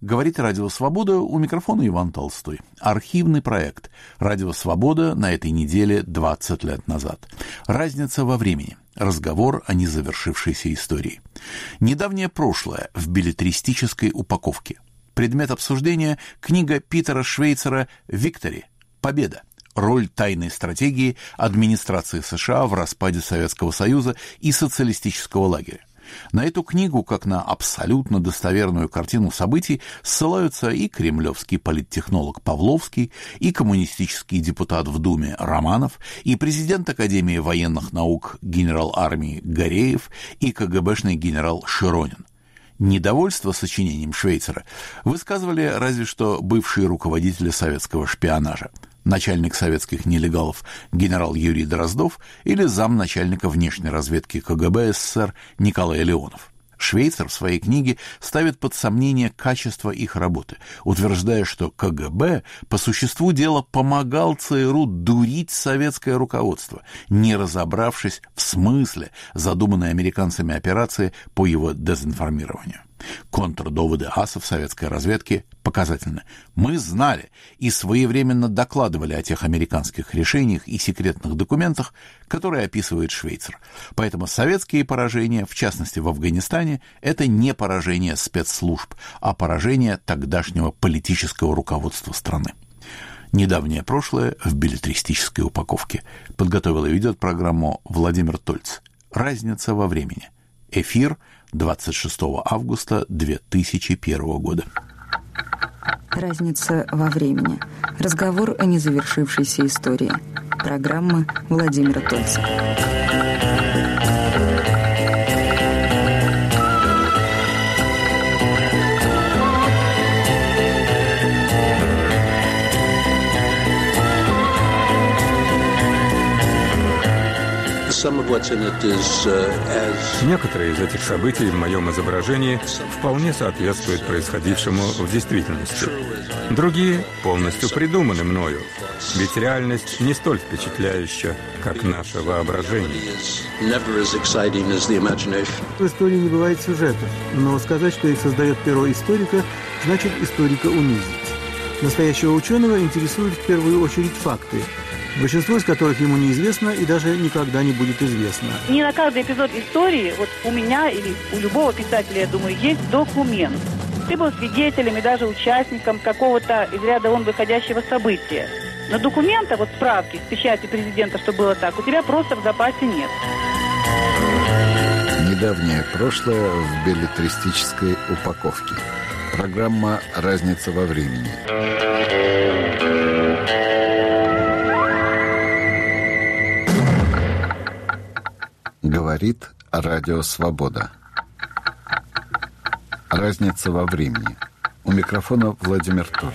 Говорит Радио Свобода, у микрофона Иван Толстой. Архивный проект «Радио Свобода» на этой неделе 20 лет назад. Разница во времени. Разговор о незавершившейся истории. Недавнее прошлое в беллетристической упаковке. Предмет обсуждения – книга Питера Швейцера «Виктори. Победа. Роль тайной стратегии администрации США в распаде Советского Союза и социалистического лагеря». На эту книгу, как на абсолютно достоверную картину событий, ссылаются и кремлевский политтехнолог Павловский, и коммунистический депутат в Думе Романов, и президент Академии военных наук генерал армии Гореев, и КГБшный генерал Широнин. Недовольство сочинением Швейцера высказывали разве что бывшие руководители советского шпионажа. Начальник советских нелегалов генерал Юрий Дроздов или замначальника внешней разведки КГБ СССР Николай Леонов. Швейцер в своей книге ставит под сомнение качество их работы, утверждая, что КГБ по существу дела помогал ЦРУ дурить советское руководство, не разобравшись в смысле задуманной американцами операции по его дезинформированию. Контрдоводы асов советской разведки показательны. Мы знали и своевременно докладывали о тех американских решениях и секретных документах, которые описывает Швейцер. Поэтому советские поражения, в частности в Афганистане, это не поражение спецслужб, а поражение тогдашнего политического руководства страны. Недавнее прошлое в беллетристической упаковке. Подготовил и ведет программу Владимир Тольц. Разница во времени. Эфир 26 августа 2001 года. Разница во времени. Разговор о незавершившейся истории. Программа Владимира Тольца. Некоторые из этих событий в моем изображении вполне соответствуют происходившему в действительности. Другие полностью придуманы мною, ведь реальность не столь впечатляющая, как наше воображение. В истории не бывает сюжетов, но сказать, что их создает перо историка, значит историка унизить. Настоящего ученого интересуют в первую очередь факты, большинство из которых ему неизвестно и даже никогда не будет известно. Не на каждый эпизод истории, вот у меня или у любого писателя, я думаю, есть документ. Ты был свидетелем и даже участником какого-то из ряда вон выходящего события. Но документа, вот справки с печати президента, что было так, у тебя просто в запасе нет. Недавнее прошлое в беллетристической упаковке. Программа «Разница во времени». Говорит Радио Свобода. Разница во времени. У микрофона Владимир Тольц.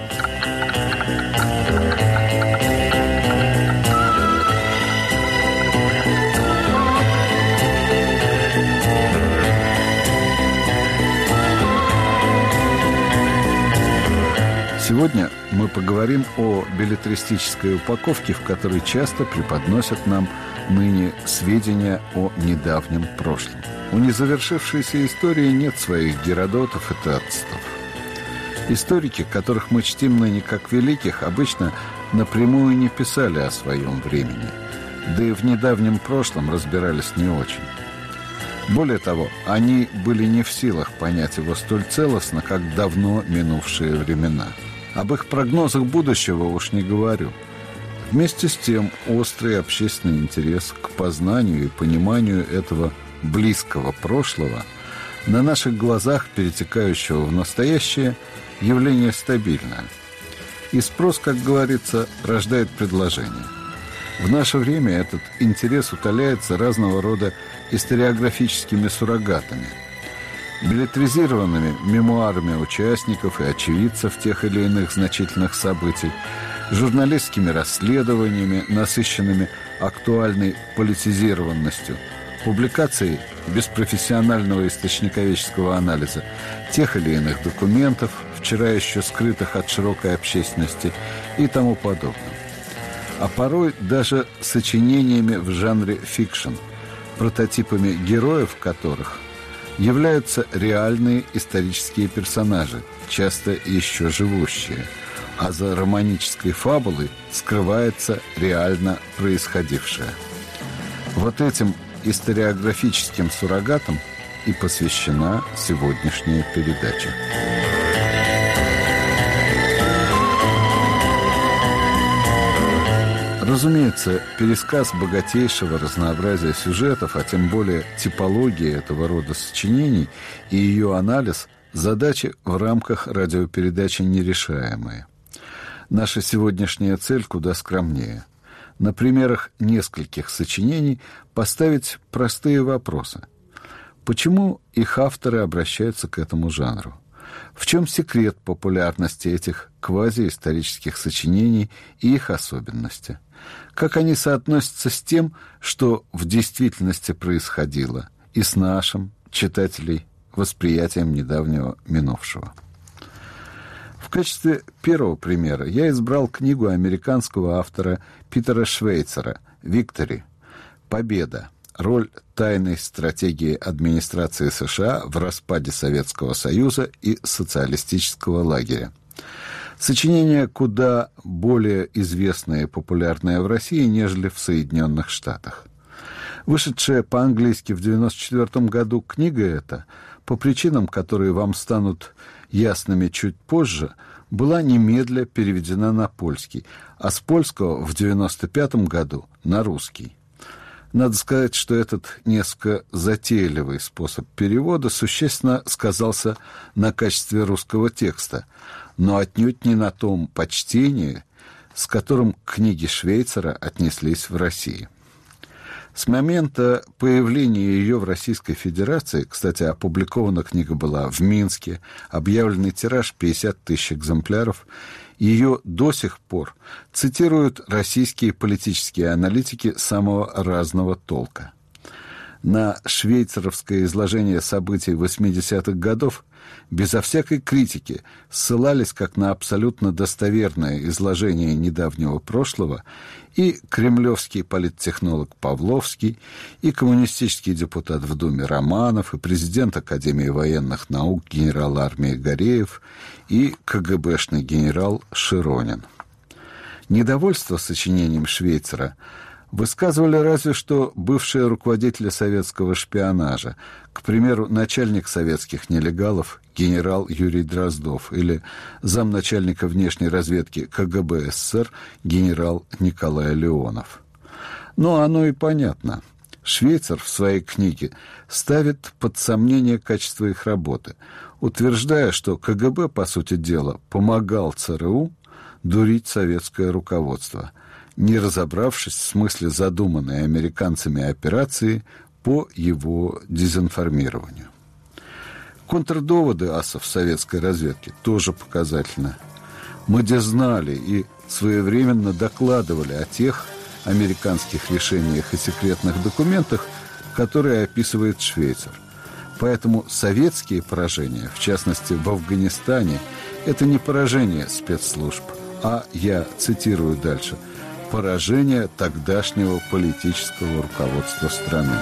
Сегодня мы поговорим о беллетристической упаковке, в которой часто преподносят нам ныне сведения о недавнем прошлом. У незавершившейся истории нет своих Геродотов и Тацитов. Историки, которых мы чтим ныне как великих, обычно напрямую не писали о своем времени, да и в недавнем прошлом разбирались не очень. Более того, они были не в силах понять его столь целостно, как давно минувшие времена. Об их прогнозах будущего уж не говорю. Вместе с тем, острый общественный интерес к познанию и пониманию этого близкого прошлого, на наших глазах перетекающего в настоящее, явление стабильное. И спрос, как говорится, рождает предложение. В наше время этот интерес утоляется разного рода историографическими суррогатами, беллетризированными мемуарами участников и очевидцев тех или иных значительных событий, журналистскими расследованиями, насыщенными актуальной политизированностью, публикацией без профессионального источниковедческого анализа тех или иных документов, вчера еще скрытых от широкой общественности и тому подобное. А порой даже сочинениями в жанре фикшн, прототипами героев которых являются реальные исторические персонажи, часто еще живущие, а за романической фабулой скрывается реально происходившее. Вот этим историографическим суррогатам и посвящена сегодняшняя передача. Разумеется, пересказ богатейшего разнообразия сюжетов, а тем более типологии этого рода сочинений и ее анализ – задачи в рамках радиопередачи нерешаемые. Наша сегодняшняя цель куда скромнее. На примерах нескольких сочинений поставить простые вопросы. Почему их авторы обращаются к этому жанру? В чем секрет популярности этих квазиисторических сочинений и их особенности? Как они соотносятся с тем, что в действительности происходило, и с нашим, читателей, восприятием недавнего минувшего? В качестве первого примера я избрал книгу американского автора Питера Швейцера «Виктори. Победа. Роль тайной стратегии администрации США в распаде Советского Союза и социалистического лагеря». Сочинение куда более известное и популярное в России, нежели в Соединенных Штатах. Вышедшая по-английски в 1994 году книга эта, по причинам, которые вам станут ясными чуть позже, была немедля переведена на польский, а с польского в 1995 году на русский. Надо сказать, что этот несколько затейливый способ перевода существенно сказался на качестве русского текста, но отнюдь не на том почтении, с которым к книге Швейцера отнеслись в России. С момента появления ее в Российской Федерации, кстати, опубликована книга была в Минске, объявленный тираж 50 тысяч экземпляров, ее до сих пор цитируют российские политические аналитики самого разного толка. На швейцаровское изложение событий 80-х годов безо всякой критики ссылались как на абсолютно достоверное изложение недавнего прошлого и кремлевский политтехнолог Павловский, и коммунистический депутат в Думе Романов, и президент Академии военных наук генерал армии Гореев, и КГБшный генерал Широнин. Недовольство сочинением Швейцера высказывали разве что бывшие руководители советского шпионажа, к примеру, начальник советских нелегалов генерал Юрий Дроздов или замначальника внешней разведки КГБ СССР генерал Николай Леонов. Но оно и понятно. Швейцар в своей книге ставит под сомнение качество их работы, утверждая, что КГБ, по сути дела, помогал ЦРУ дурить советское руководство, не разобравшись в смысле задуманной американцами операции по его дезинформированию. Контрдоводы асов советской разведки тоже показательны. Мы где знали и своевременно докладывали о тех американских решениях и секретных документах, которые описывает Швейцар. Поэтому советские поражения, в частности в Афганистане, это не поражение спецслужб, а, я цитирую дальше, поражение тогдашнего политического руководства страны.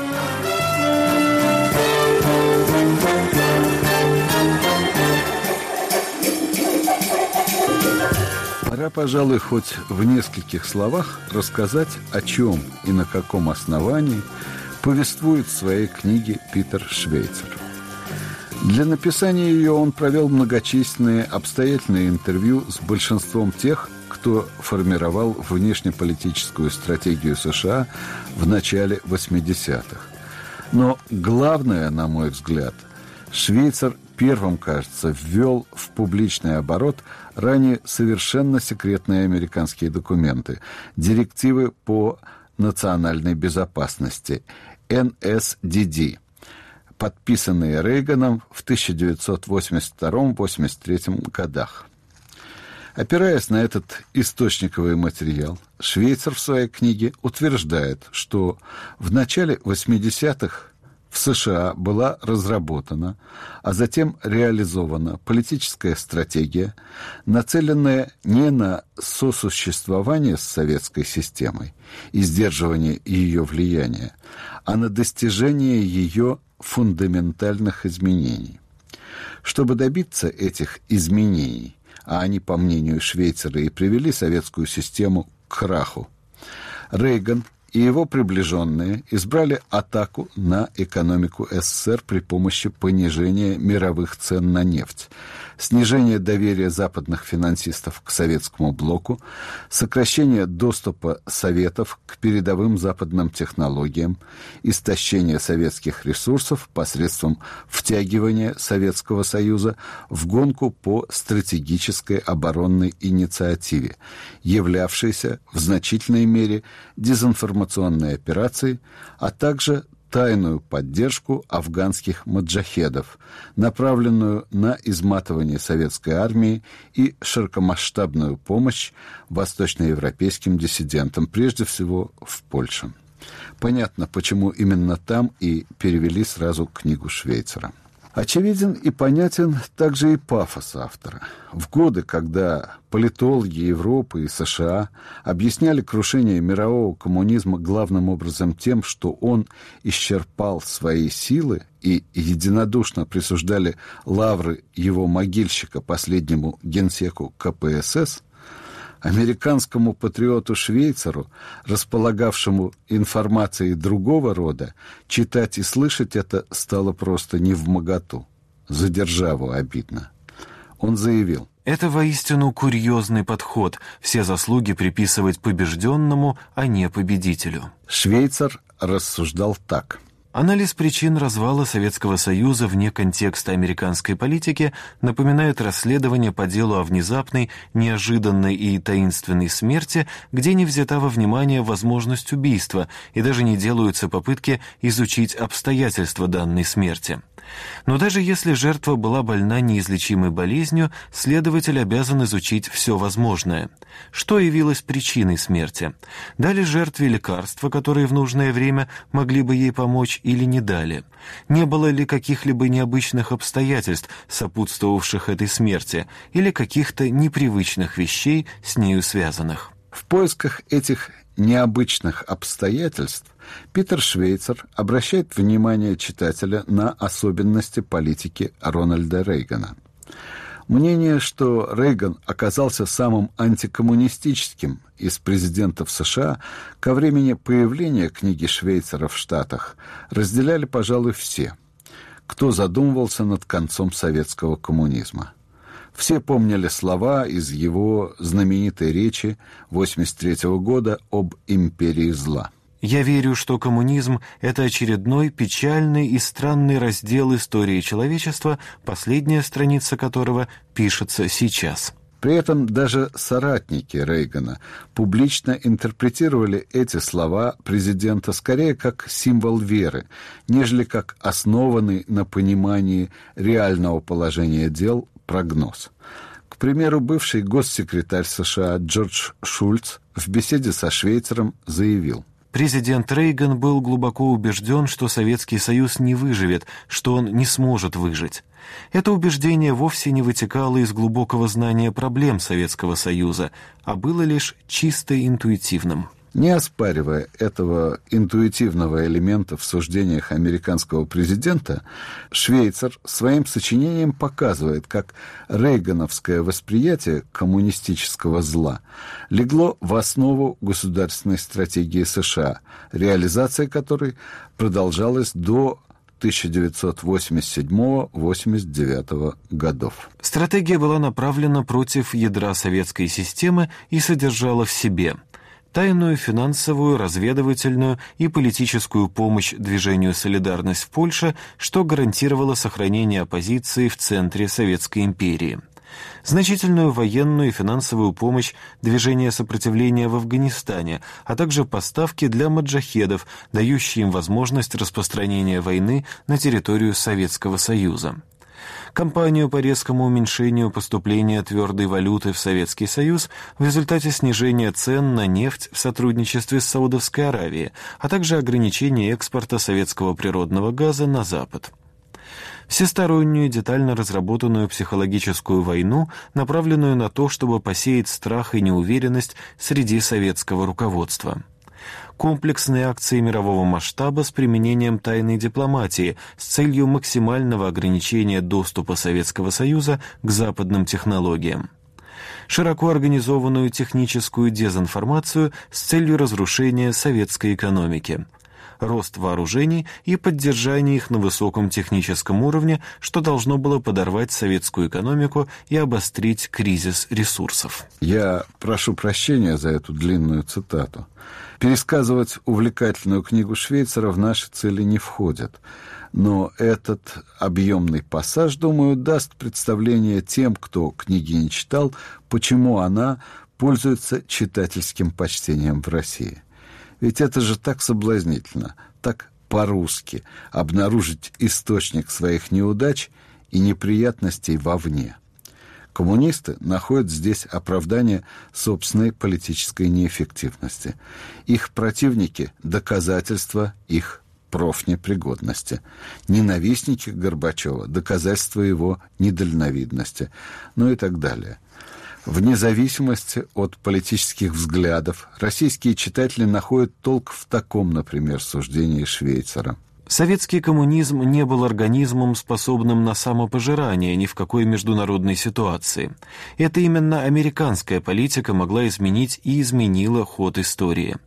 Пора, пожалуй, хоть в нескольких словах рассказать, о чем и на каком основании повествует в своей книге Питер Швейцер. Для написания ее он провел многочисленные обстоятельные интервью с большинством тех, кто формировал внешнеполитическую стратегию США в начале 80-х. Но главное, на мой взгляд, Швейцар первым, кажется, ввел в публичный оборот ранее совершенно секретные американские документы, директивы по национальной безопасности, NSDD, подписанные Рейганом в 1982-83 годах. Опираясь на этот источниковый материал, Швейцар в своей книге утверждает, что в начале 80-х в США была разработана, а затем реализована политическая стратегия, нацеленная не на сосуществование с советской системой и сдерживание ее влияния, а на достижение ее фундаментальных изменений. Чтобы добиться этих изменений, а они, по мнению Швейцера, и привели советскую систему к краху, Рейган и его приближенные избрали атаку на экономику СССР при помощи понижения мировых цен на нефть, снижения доверия западных финансистов к советскому блоку, сокращения доступа Советов к передовым западным технологиям, истощения советских ресурсов посредством втягивания Советского Союза в гонку по стратегической оборонной инициативе, являвшейся в значительной мере дезинформационной операцией, а также тайную поддержку афганских маджахедов, направленную на изматывание советской армии и широкомасштабную помощь восточноевропейским диссидентам, прежде всего в Польше. Понятно, почему именно там и перевели сразу книгу Швейцера. Очевиден и понятен также и пафос автора. В годы, когда политологи Европы и США объясняли крушение мирового коммунизма главным образом тем, что он исчерпал свои силы, и единодушно присуждали лавры его могильщика последнему генсеку КПСС, американскому патриоту Швейцеру, располагавшему информацией другого рода, читать и слышать это стало просто невмоготу. За державу обидно. Он заявил: «Это воистину курьезный подход, все заслуги приписывать побежденному, а не победителю». Швейцер рассуждал так. Анализ причин развала Советского Союза вне контекста американской политики напоминает расследование по делу о внезапной, неожиданной и таинственной смерти, где не взята во внимание возможность убийства и даже не делаются попытки изучить обстоятельства данной смерти. Но даже если жертва была больна неизлечимой болезнью, следователь обязан изучить все возможное. Что явилось причиной смерти? Дали жертве лекарства, которые в нужное время могли бы ей помочь, или не дали? Не было ли каких-либо необычных обстоятельств, сопутствовавших этой смерти, или каких-то непривычных вещей, с нею связанных? В поисках этих необычных обстоятельств Питер Швейцер обращает внимание читателя на особенности политики Рональда Рейгана. Мнение, что Рейган оказался самым антикоммунистическим из президентов США ко времени появления книги Швейцера в Штатах, разделяли, пожалуй, все, кто задумывался над концом советского коммунизма. Все помнили слова из его знаменитой речи 1983 года об империи зла. «Я верю, что коммунизм – это очередной печальный и странный раздел истории человечества, последняя страница которого пишется сейчас». При этом даже соратники Рейгана публично интерпретировали эти слова президента скорее как символ веры, нежели как основанный на понимании реального положения дел прогноз. К примеру, бывший госсекретарь США Джордж Шульц в беседе со Швейцером заявил: «Президент Рейган был глубоко убежден, что Советский Союз не выживет, что он не сможет выжить. Это убеждение вовсе не вытекало из глубокого знания проблем Советского Союза, а было лишь чисто интуитивным». Не оспаривая этого интуитивного элемента в суждениях американского президента, Швейцер своим сочинением показывает, как рейгановское восприятие коммунистического зла легло в основу государственной стратегии США, реализация которой продолжалась до 1987-89 годов. Стратегия была направлена против ядра советской системы и содержала в себе тайную финансовую, разведывательную и политическую помощь движению «Солидарность» в Польше, что гарантировало сохранение оппозиции в центре Советской империи. Значительную военную и финансовую помощь движения сопротивления в Афганистане, а также поставки для маджахедов, дающие им возможность распространения войны на территорию Советского Союза. Кампанию по резкому уменьшению поступления твердой валюты в Советский Союз в результате снижения цен на нефть в сотрудничестве с Саудовской Аравией, а также ограничения экспорта советского природного газа на Запад. Всестороннюю, детально разработанную психологическую войну, направленную на то, чтобы посеять страх и неуверенность среди советского руководства. Комплексные акции мирового масштаба с применением тайной дипломатии с целью максимального ограничения доступа Советского Союза к западным технологиям. Широко организованную техническую дезинформацию с целью разрушения советской экономики. Рост вооружений и поддержание их на высоком техническом уровне, что должно было подорвать советскую экономику и обострить кризис ресурсов. Я прошу прощения за эту длинную цитату. Пересказывать увлекательную книгу Швейцера в наши цели не входит. Но этот объемный пассаж, думаю, даст представление тем, кто книги не читал, почему она пользуется читательским почтением в России. Ведь это же так соблазнительно, так по-русски обнаружить источник своих неудач и неприятностей вовне. Коммунисты находят здесь оправдание собственной политической неэффективности. Их противники – доказательства их профнепригодности. Ненавистники Горбачева – доказательства его недальновидности. Ну и так далее. Вне зависимости от политических взглядов, российские читатели находят толк в таком, например, суждении Швейцера. Советский коммунизм не был организмом, способным на самопожирание ни в какой международной ситуации. Это именно американская политика могла изменить и изменила ход истории.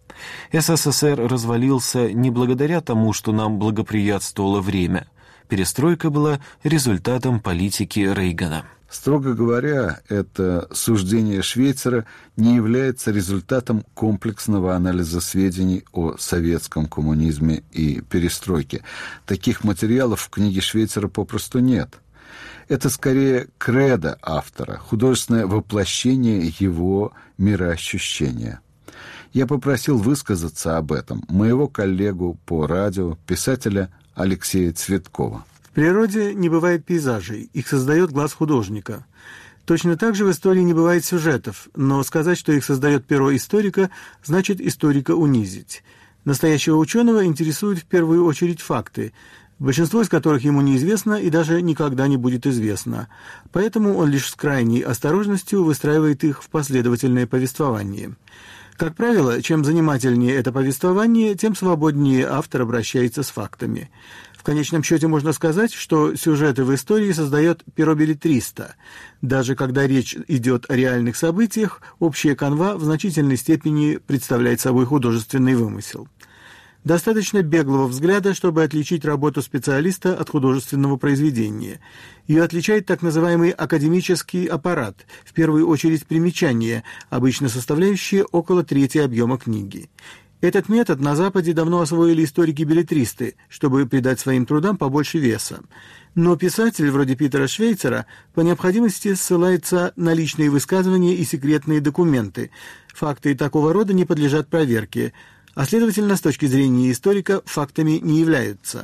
СССР развалился не благодаря тому, что нам благоприятствовало время. Перестройка была результатом политики Рейгана. Строго говоря, это суждение Швейцера не является результатом комплексного анализа сведений о советском коммунизме и перестройке. Таких материалов в книге Швейцера попросту нет. Это скорее кредо автора, художественное воплощение его мироощущения. Я попросил высказаться об этом моего коллегу по радио, писателя Алексея Цветкова. В природе не бывает пейзажей, их создает глаз художника. Точно так же в истории не бывает сюжетов, но сказать, что их создает перо историка, значит историка унизить. Настоящего ученого интересуют в первую очередь факты, большинство из которых ему неизвестно и даже никогда не будет известно. Поэтому он лишь с крайней осторожностью выстраивает их в последовательное повествование. Как правило, чем занимательнее это повествование, тем свободнее автор обращается с фактами. В конечном счете можно сказать, что сюжеты в истории создает перо беллетриста. Даже когда речь идет о реальных событиях, общая канва в значительной степени представляет собой художественный вымысел. Достаточно беглого взгляда, чтобы отличить работу специалиста от художественного произведения. Ее отличает так называемый академический аппарат, в первую очередь примечания, обычно составляющие около трети объема книги. Этот метод на Западе давно освоили историки-беллетристы, чтобы придать своим трудам побольше веса. Но писатель, вроде Питера Швейцера, по необходимости ссылается на личные высказывания и секретные документы. Факты такого рода не подлежат проверке, а следовательно, с точки зрения историка, фактами не являются.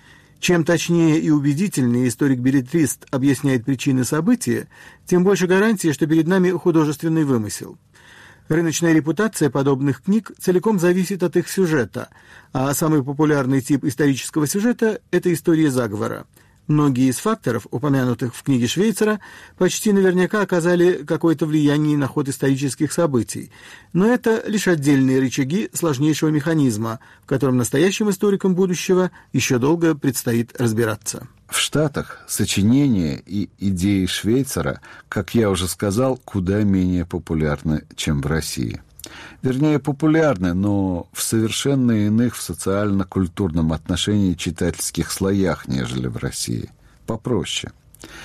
Чем точнее и убедительнее историк-беллетрист объясняет причины события, тем больше гарантии, что перед нами художественный вымысел. Рыночная репутация подобных книг целиком зависит от их сюжета, а самый популярный тип исторического сюжета – это история заговора. Многие из факторов, упомянутых в книге Швейцера, почти наверняка оказали какое-то влияние на ход исторических событий, но это лишь отдельные рычаги сложнейшего механизма, в котором настоящим историкам будущего еще долго предстоит разбираться. В Штатах сочинения и идеи Швейцера, как я уже сказал, куда менее популярны, чем в России. Вернее, популярны, но в совершенно иных в социально-культурном отношении читательских слоях, нежели в России. Попроще.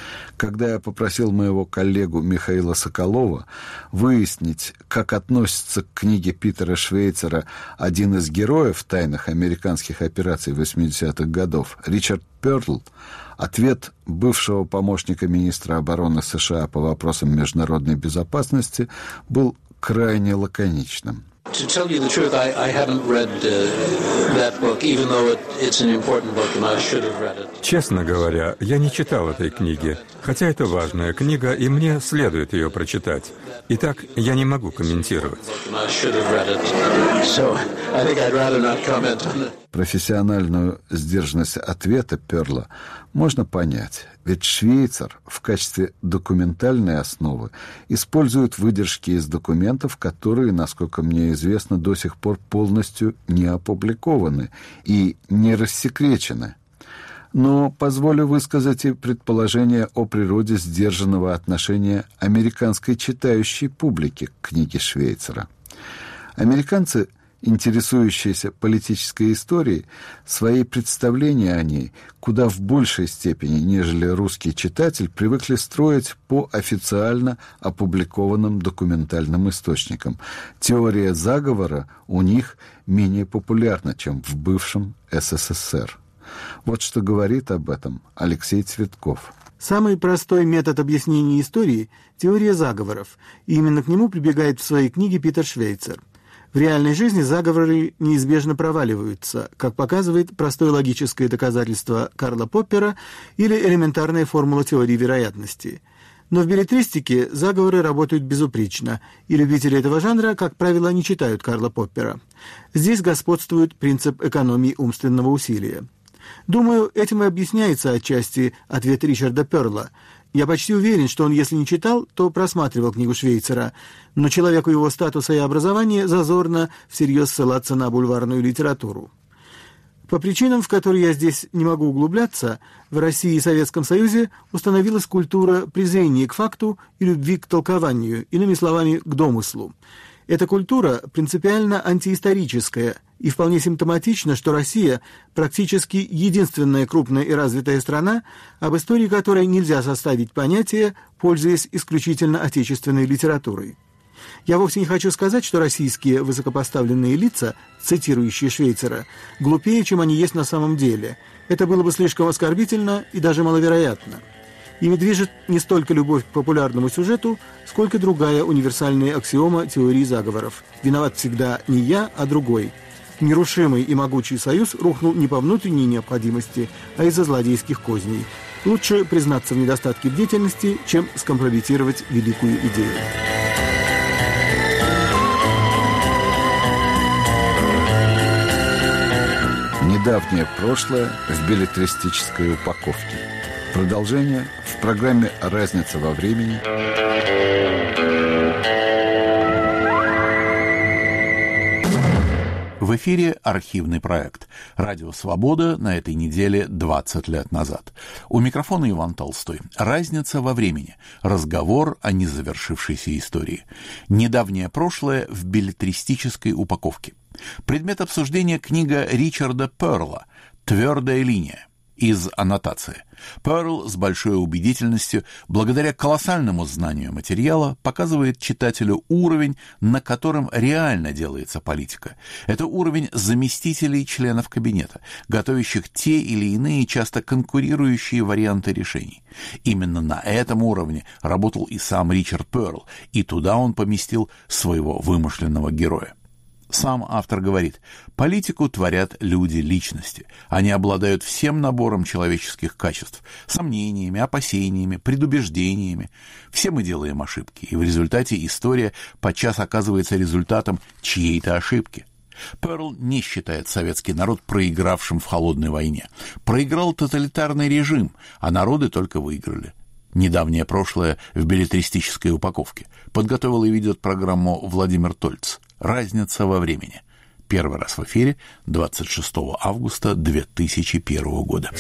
Когда я попросил моего коллегу Михаила Соколова выяснить, как относится к книге Питера Швейцера один из героев тайных американских операций 80-х годов, Ричард Перл, ответ бывшего помощника министра обороны США по вопросам международной безопасности был крайне лаконичным. To tell you the truth, I haven't read that book, even though Честно говоря, я не читал этой книги, хотя это важная книга, и мне следует ее прочитать. Итак, я не могу комментировать. Профессиональную сдержанность ответа Перла можно понять, ведь Швейцар в качестве документальной основы использует выдержки из документов, которые, насколько мне известно, до сих пор полностью не опубликованы и не рассекречены. Но позволю высказать и предположение о природе сдержанного отношения американской читающей публики к книге Швейцара. Американцы, интересующиеся политической историей, свои представления о ней куда в большей степени, нежели русский читатель, привыкли строить по официально опубликованным документальным источникам. Теория заговора у них менее популярна, чем в бывшем СССР. Вот что говорит об этом Алексей Цветков. Самый простой метод объяснения истории – теория заговоров, и именно к нему прибегает в своей книге Питер Швейцар. В реальной жизни заговоры неизбежно проваливаются, как показывает простое логическое доказательство Карла Поппера или элементарная формула теории вероятности. Но в беллетристике заговоры работают безупречно, и любители этого жанра, как правило, не читают Карла Поппера. Здесь господствует принцип экономии умственного усилия. Думаю, этим и объясняется отчасти ответ Ричарда Перла. Я почти уверен, что он, если не читал, то просматривал книгу Швейцара, но человеку его статуса и образования зазорно всерьез ссылаться на бульварную литературу. По причинам, в которые я здесь не могу углубляться, в России и Советском Союзе установилась культура презрения к факту и любви к толкованию, иными словами, к домыслу. Эта культура принципиально антиисторическая, и вполне симптоматично, что Россия практически единственная крупная и развитая страна, об истории которой нельзя составить понятие, пользуясь исключительно отечественной литературой. Я вовсе не хочу сказать, что российские высокопоставленные лица, цитирующие Швейцара, глупее, чем они есть на самом деле. Это было бы слишком оскорбительно и даже маловероятно. Ими движет не столько любовь к популярному сюжету, сколько другая универсальная аксиома теории заговоров. Виноват всегда не я, а другой. Нерушимый и могучий союз рухнул не по внутренней необходимости, а из-за злодейских козней. Лучше признаться в недостатке бдительности, чем скомпрометировать великую идею. Недавнее прошлое в беллетристической упаковке. Продолжение в программе «Разница во времени». В эфире архивный проект «Радио Свобода» на этой неделе 20 лет назад. У микрофона Иван Толстой. «Разница во времени». Разговор о незавершившейся истории. Недавнее прошлое в беллетристической упаковке. Предмет обсуждения — книга Ричарда Перла «Твердая линия». Из аннотации. Перл с большой убедительностью, благодаря колоссальному знанию материала, показывает читателю уровень, на котором реально делается политика. Это уровень заместителей членов кабинета, готовящих те или иные, часто конкурирующие варианты решений. Именно на этом уровне работал и сам Ричард Перл, и туда он поместил своего вымышленного героя. Сам автор говорит: политику творят люди-личности. Они обладают всем набором человеческих качеств, сомнениями, опасениями, предубеждениями. Все мы делаем ошибки, и в результате история подчас оказывается результатом чьей-то ошибки. Перл не считает советский народ проигравшим в холодной войне. Проиграл тоталитарный режим, а народы только выиграли. Недавнее прошлое в беллетристической упаковке. Подготовил и ведет программу Владимир Тольц. «Разница во времени». Первый раз в эфире 26 августа 2001 года.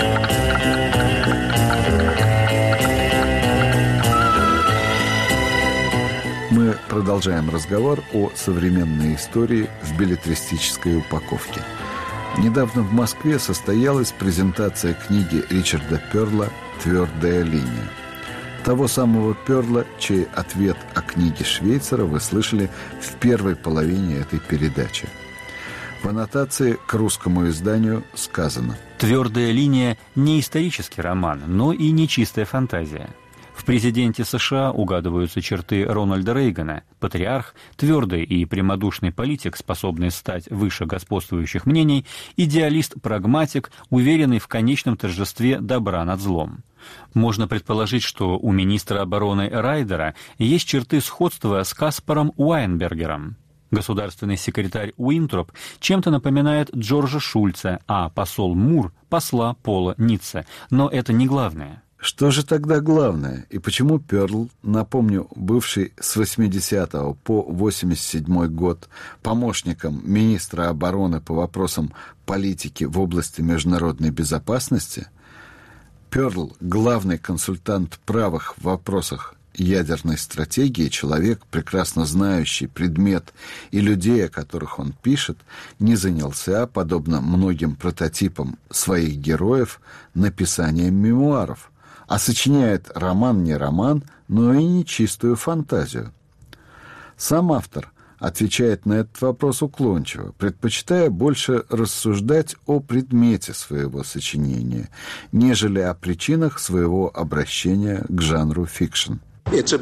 Мы продолжаем разговор о современной истории в беллетристической упаковке. Недавно в Москве состоялась презентация книги Ричарда Перла «Твердая линия». Того самого Перла, чей ответ о книге Швейцара вы слышали в первой половине этой передачи. В аннотации к русскому изданию сказано: «Твердая линия» — не исторический роман, но и не чистая фантазия. В В президенте США угадываются черты Рональда Рейгана, патриарх, твердый и прямодушный политик, способный стать выше господствующих мнений, идеалист-прагматик, уверенный в конечном торжестве добра над злом. Можно предположить, что у министра обороны Райдера есть черты сходства с Каспаром Уайнбергером. Государственный секретарь Уинтроп чем-то напоминает Джорджа Шульца, а посол Мур – посла Пола Ницце. Но это не главное. Что же тогда главное? И почему Пёрл, напомню, бывший с 80 по 87 год помощником министра обороны по вопросам политики в области международной безопасности, Пёрл, главный консультант правых в вопросах ядерной стратегии, человек, прекрасно знающий предмет и людей, о которых он пишет, не занялся, подобно многим прототипам своих героев, написанием мемуаров, а сочиняет роман не роман, но и не чистую фантазию. Сам автор отвечает на этот вопрос уклончиво, предпочитая больше рассуждать о предмете своего сочинения, нежели о причинах своего обращения к жанру фикшн. Это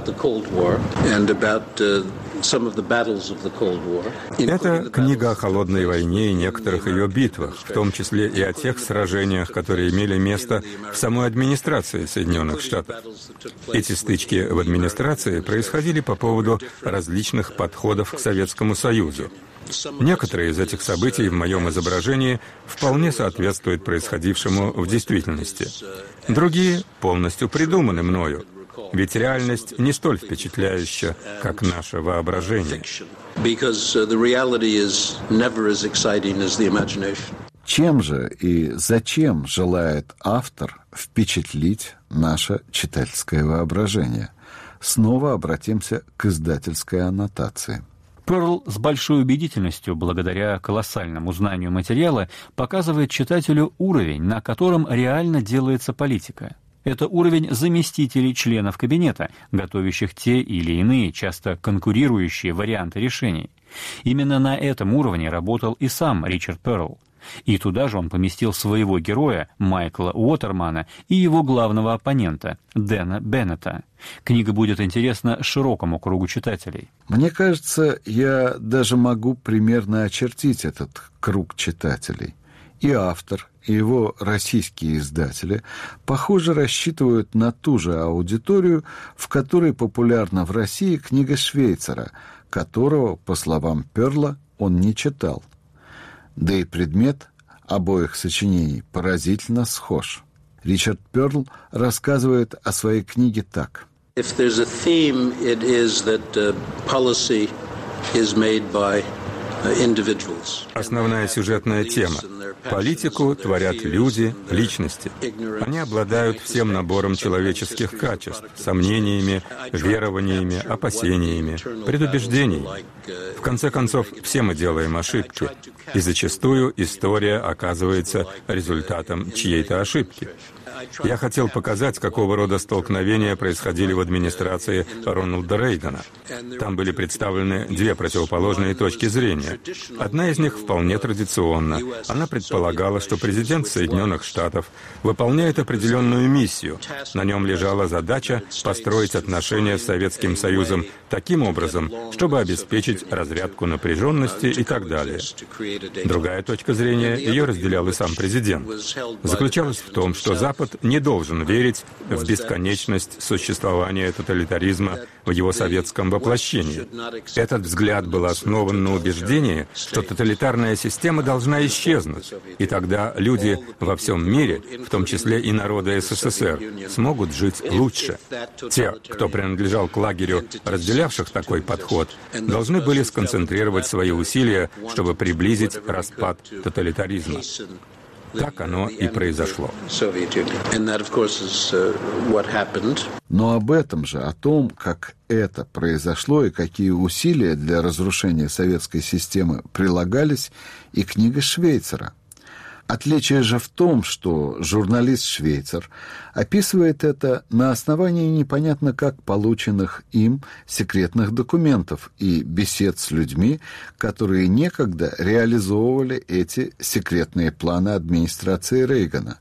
книга о холодной войне и некоторых ее битвах, в том числе и о тех сражениях, которые имели место в самой администрации Соединенных Штатов. Эти стычки в администрации происходили по поводу различных подходов к Советскому Союзу. Некоторые из этих событий в моем изображении вполне соответствуют происходившему в действительности. Другие полностью придуманы мною. Ведь реальность не столь впечатляющая, как наше воображение. Чем же и зачем желает автор впечатлить наше читательское воображение? Снова обратимся к издательской аннотации. Пёрл с большой убедительностью, благодаря колоссальному знанию материала, показывает читателю уровень, на котором реально делается политика. Это уровень заместителей членов кабинета, готовящих те или иные, часто конкурирующие варианты решений. Именно на этом уровне работал и сам Ричард Пёрл. И туда же он поместил своего героя, Майкла Уотермана, и его главного оппонента, Дэна Беннета. Книга будет интересна широкому кругу читателей. Мне кажется, я даже могу примерно очертить этот круг читателей. И автор, и его российские издатели, похоже, рассчитывают на ту же аудиторию, в которой популярна в России книга Швейцера, которого, по словам Пёрла, он не читал. Да и предмет обоих сочинений поразительно схож. Ричард Пёрл рассказывает о своей книге так. If there's a theme, it is that policy is made by individuals. Основная сюжетная тема. Политику творят люди, личности. Они обладают всем набором человеческих качеств, сомнениями, верованиями, опасениями, предубеждений. В конце концов, все мы делаем ошибки, и зачастую история оказывается результатом чьей-то ошибки. Я хотел показать, какого рода столкновения происходили в администрации Рональда Рейгана. Там были представлены две противоположные точки зрения. Одна из них вполне традиционна. Она предполагала, что президент Соединенных Штатов выполняет определенную миссию. На нем лежала задача построить отношения с Советским Союзом таким образом, чтобы обеспечить разрядку напряженности и так далее. Другая точка зрения, ее разделял и сам президент, заключалась в том, что Запад не должен верить в бесконечность существования тоталитаризма в его советском воплощении. Этот взгляд был основан на убеждении, что тоталитарная система должна исчезнуть, и тогда люди во всем мире, в том числе и народы СССР, смогут жить лучше. Те, кто принадлежал к лагерю, разделявших такой подход, должны были сконцентрировать свои усилия, чтобы приблизить распад тоталитаризма. Так оно и произошло. Но об этом же, о том, как это произошло и какие усилия для разрушения советской системы прилагались, и книга Швейцера. Отличие же в том, что журналист Швейцер описывает это на основании непонятно как полученных им секретных документов и бесед с людьми, которые некогда реализовывали эти секретные планы администрации Рейгана.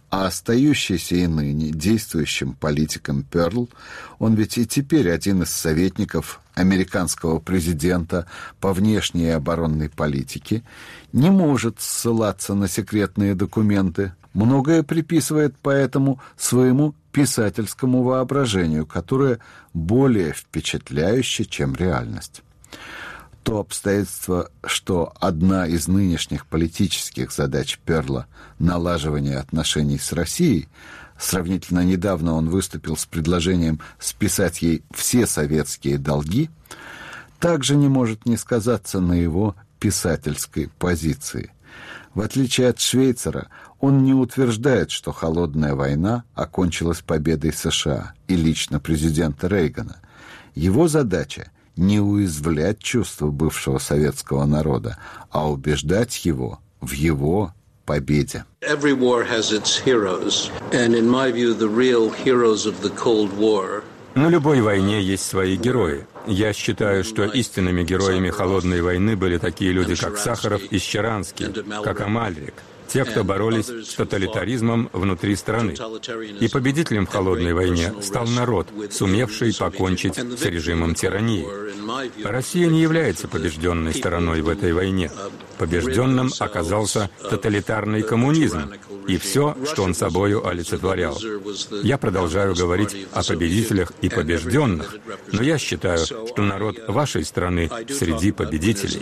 А остающийся и ныне действующим политиком Перл, он ведь и теперь один из советников американского президента по внешней и оборонной политике, не может ссылаться на секретные документы, многое приписывает поэтому своему писательскому воображению, которое более впечатляюще, чем реальность. То обстоятельство, что одна из нынешних политических задач Перла – налаживание отношений с Россией, сравнительно недавно он выступил с предложением списать ей все советские долги, также не может не сказаться на его писательской позиции. В отличие от Швейцера, он не утверждает, что холодная война окончилась победой США и лично президента Рейгана. Его задача – не уязвлять чувства бывшего советского народа, а убеждать его в его победе. Every war has its heroes, and in my view, the real heroes of the Cold War. На любой войне есть свои герои. Я считаю, что истинными героями холодной войны были такие люди, как Сахаров и Щеранский, как Амальрик. Те, кто боролись с тоталитаризмом внутри страны. И победителем в холодной войне стал народ, сумевший покончить с режимом тирании. Россия не является побежденной стороной в этой войне. Побежденным оказался тоталитарный коммунизм и все, что он собою олицетворял. Я продолжаю говорить о победителях и побежденных, но я считаю, что народ вашей страны среди победителей.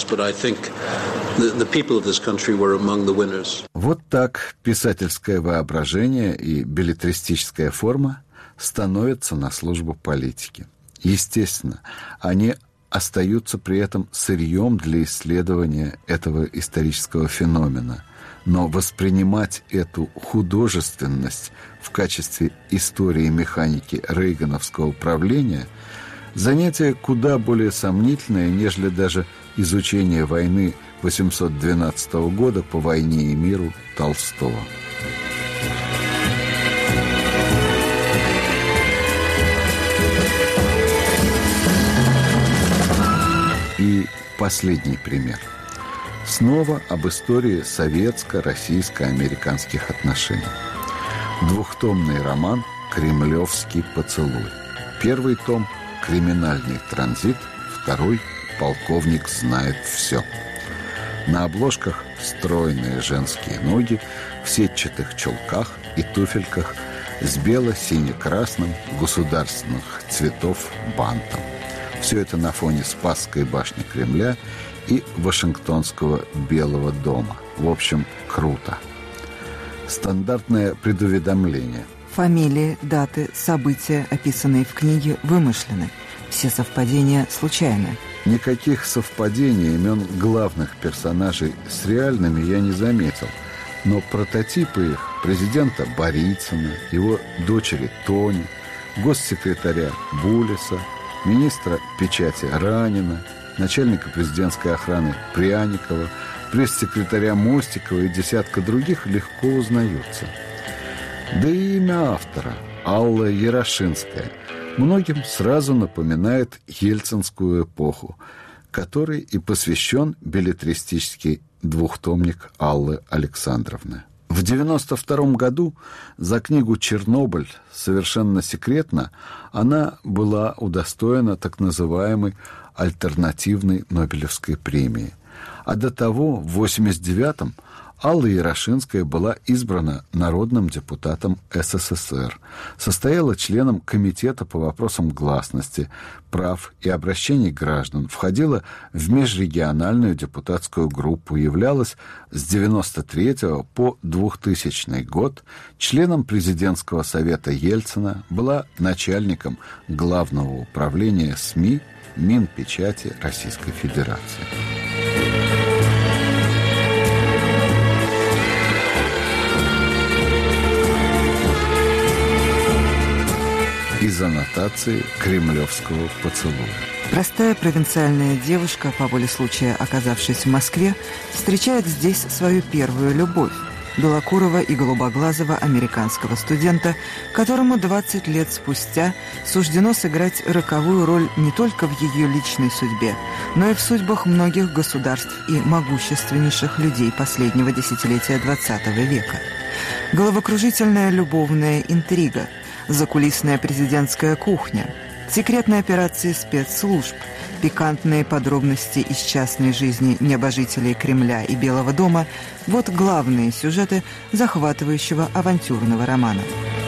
Вот так писательское воображение и беллетристическая форма становятся на службу политике. Естественно, они остаются при этом сырьем для исследования этого исторического феномена. Но воспринимать эту художественность в качестве истории механики рейгановского правления – занятие куда более сомнительное, нежели даже изучение войны 1812 года по «Войне и миру» Толстого. И последний пример. Снова об истории советско-российско-американских отношений. Двухтомный роман «Кремлевский поцелуй». Первый том «Криминальный транзит», второй «Полковник знает все». На обложках стройные женские ноги в сетчатых чулках и туфельках с бело-сине-красным государственных цветов бантом. Все это на фоне Спасской башни Кремля и Вашингтонского Белого дома. В общем, круто. Стандартное предуведомление. Фамилии, даты, события, описанные в книге, вымышлены. Все совпадения случайны. Никаких совпадений имен главных персонажей с реальными я не заметил, но прототипы их – президента Борицына, его дочери Тони, госсекретаря Булеса, министра печати Ранина, начальника президентской охраны Пряникова, пресс-секретаря Мостикова и десятка других легко узнаются. Да и имя автора – Алла Ярошинская – многим сразу напоминает ельцинскую эпоху, которой и посвящен беллетристический двухтомник Аллы Александровны. В 1992 году за книгу «Чернобыль» совершенно секретно она была удостоена так называемой альтернативной Нобелевской премии. А до того, в 1989-м, Алла Ярошинская была избрана народным депутатом СССР, состояла членом Комитета по вопросам гласности, прав и обращений граждан, входила в межрегиональную депутатскую группу, являлась с 1993 по 2000 год членом президентского совета Ельцина, была начальником Главного управления СМИ Минпечати Российской Федерации. Из аннотации «Кремлевского поцелуя». Простая провинциальная девушка, по воле случая оказавшись в Москве, встречает здесь свою первую любовь – белокурого и голубоглазого американского студента, которому 20 лет спустя суждено сыграть роковую роль не только в ее личной судьбе, но и в судьбах многих государств и могущественнейших людей последнего десятилетия XX века. Головокружительная любовная интрига, закулисная президентская кухня, секретные операции спецслужб, пикантные подробности из частной жизни небожителей Кремля и Белого дома – вот главные сюжеты захватывающего авантюрного романа.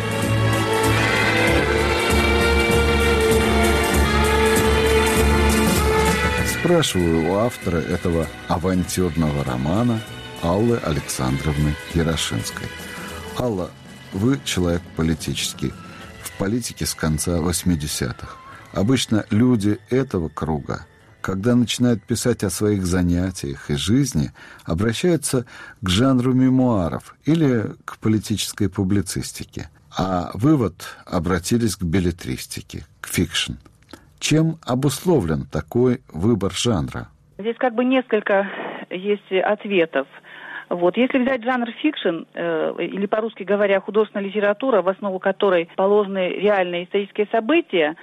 Спрашиваю у автора этого авантюрного романа Аллы Александровны Ярошинской. Алла, вы человек политический, в политике с конца 80-х. Обычно люди этого круга, когда начинают писать о своих занятиях и жизни, обращаются к жанру мемуаров или к политической публицистике. А вы вот обратились к беллетристике, к фикшн. Чем обусловлен такой выбор жанра? Здесь как бы несколько есть ответов. Вот. Если взять жанр фикшн, или по-русски говоря, художественная литература, в основу которой положены реальные исторические события,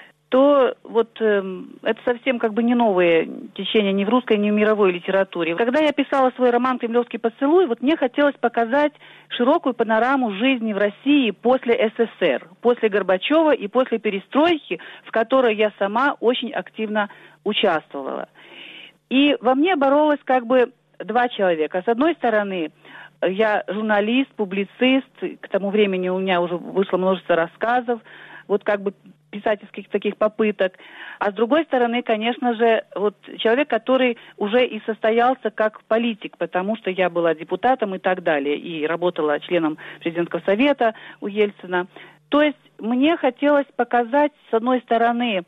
то вот это совсем как бы не новое течение ни в русской, ни в мировой литературе. Когда я писала свой роман «Кремлевский поцелуй», вот мне хотелось показать широкую панораму жизни в России после СССР, после Горбачева и после перестройки, в которой я сама очень активно участвовала. И во мне боролось как бы два человека. С одной стороны, я журналист, публицист, к тому времени у меня уже вышло множество рассказов, вот как бы писательских таких попыток. А с другой стороны, конечно же, вот человек, который уже и состоялся как политик, потому что я была депутатом и так далее, и работала членом президентского совета у Ельцина. То есть мне хотелось показать, с одной стороны,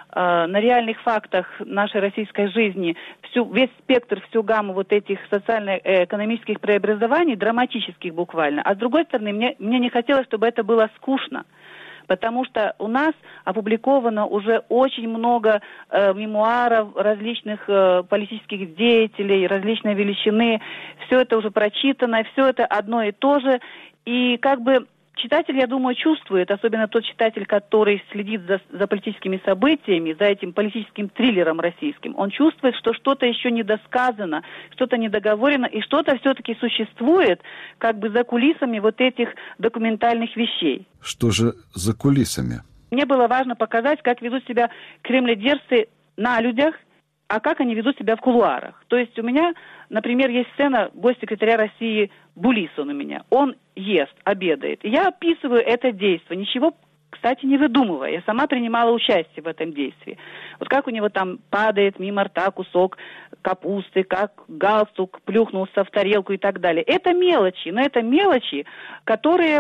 на реальных фактах нашей российской жизни весь спектр, всю гамму вот этих социально-экономических преобразований, драматических буквально. А с другой стороны, мне не хотелось, чтобы это было скучно. Потому что у нас опубликовано уже очень много мемуаров различных политических деятелей, различной величины. Все это уже прочитано, все это одно и то же. И как бы читатель, я думаю, чувствует, особенно тот читатель, который следит за политическими событиями, за этим политическим триллером российским, он чувствует, что что-то еще недосказано, что-то недоговорено, и что-то все-таки существует как бы за кулисами вот этих документальных вещей. Что же за кулисами? Мне было важно показать, как ведут себя кремледерцы на людях, а как они ведут себя в кулуарах. То есть у меня, например, есть сцена госсекретаря России Булисон у меня. Он ест, обедает. И я описываю это действие, ничего, кстати, не выдумывая. Я сама принимала участие в этом действии. Вот как у него там падает мимо рта кусок капусты, как галстук плюхнулся в тарелку и так далее. Это мелочи, но это мелочи, которые